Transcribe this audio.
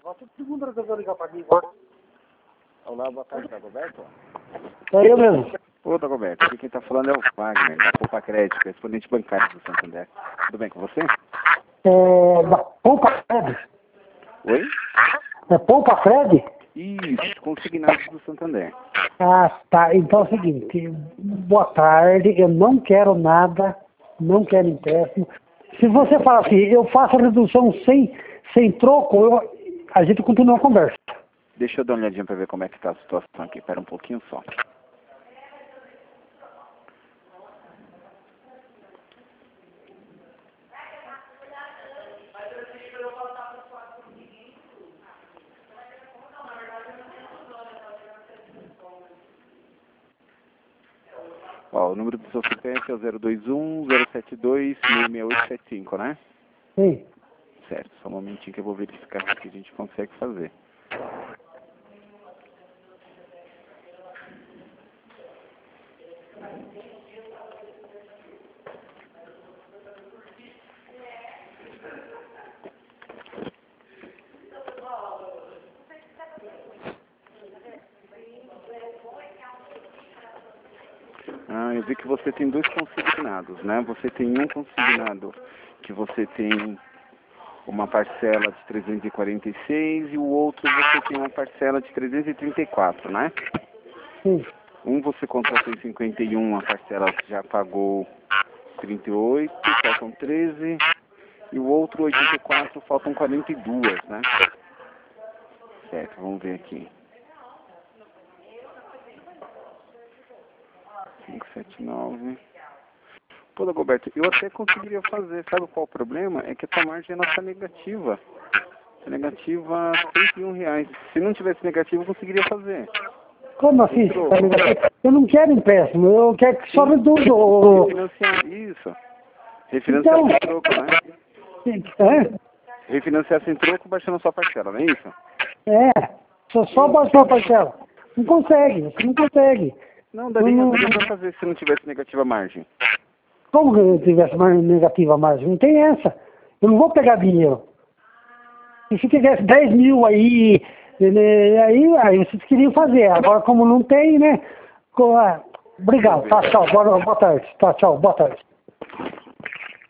Você segunda resolveu ligar pra mim agora. Olá, boa tarde, Dagoberto. É eu mesmo. Ô, Dagoberto, aqui quem está falando é o Wagner, da Poupa Crédito, correspondente bancário do Santander. Tudo bem com você? Da Poupa Fred. Oi? É Poupa Fred? Isso, consignados do Santander. Ah, tá. Então é o seguinte. Boa tarde. Eu não quero nada. Não quero empréstimo. Se você falar assim, eu faço a redução sem troco, a gente continua a conversa. Deixa eu dar uma olhadinha para ver como é que está a situação aqui. Espera um pouquinho só. Ó, o número do seu CPF é o 021-072-66875, né? Sim. Certo, só um momentinho que eu vou verificar o que a gente consegue fazer. Ah, eu vi que você tem dois consignados, né? Você tem um consignado que você tem uma parcela de 346 e o outro você tem uma parcela de 334, né? Sim. Um você contratou em 51, a parcela já pagou 38, faltam 13, e o outro 84, faltam 42, né? Certo, vamos ver aqui. 579. Pô, Dagoberto, eu até conseguiria fazer, sabe qual o problema? É que a tua margem não está negativa. É negativa R$ 101. Se não tivesse negativa, eu conseguiria fazer. Como assim? Troco. Eu não quero empréstimo. Eu quero que só reduza. Refinanciar, isso. Refinanciar Então, sem troco, né? Refinanciar sem troco, baixando a sua parcela, não é isso? Só baixou a parcela. Não consegue, você não consegue. Não, daria pra fazer se não tivesse negativa margem. Como que eu tivesse mais negativa a margem? Não tem essa. Eu não vou pegar dinheiro. E se tivesse 10 mil aí vocês queriam fazer. Agora, como não tem, né? Obrigado. Tá, tchau. Boa tarde. Tá, tchau. Boa tarde.